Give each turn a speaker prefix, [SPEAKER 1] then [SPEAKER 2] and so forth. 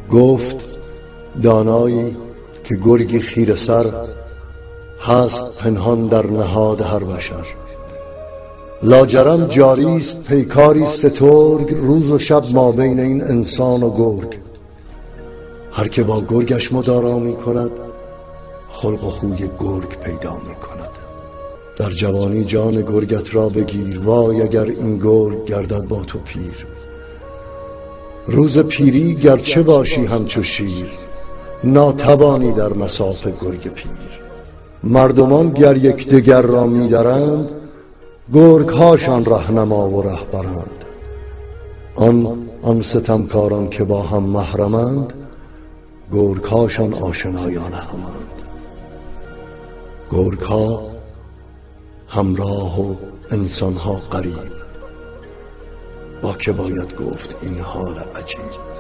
[SPEAKER 1] گفت دانایی که گرگی خیره سر هست پنهان در نهاد هر بشر. لاجرم جاریست پیکاری سترگ، روز و شب ما بین این انسان و گرگ. هر که با گرگش مدارا می کند، خلق و خوی گرگ پیدا می کند. در جوانی جان گرگت را بگیر، وای اگر این گرگ گردد با تو پیر. روز پیری گرچه باشی همچو شیر، ناتوانی در مصاف گرگ پیر. مردمان گر یکدیگر را می درند، گرگ هاشان رهنما و رهبرند. آن ستمکاران که با هم محرمند، گرگ هاشان آشنایان همند. گرگ ها همراه و انسان ها غریب، با که باید گفت این حال عجیب.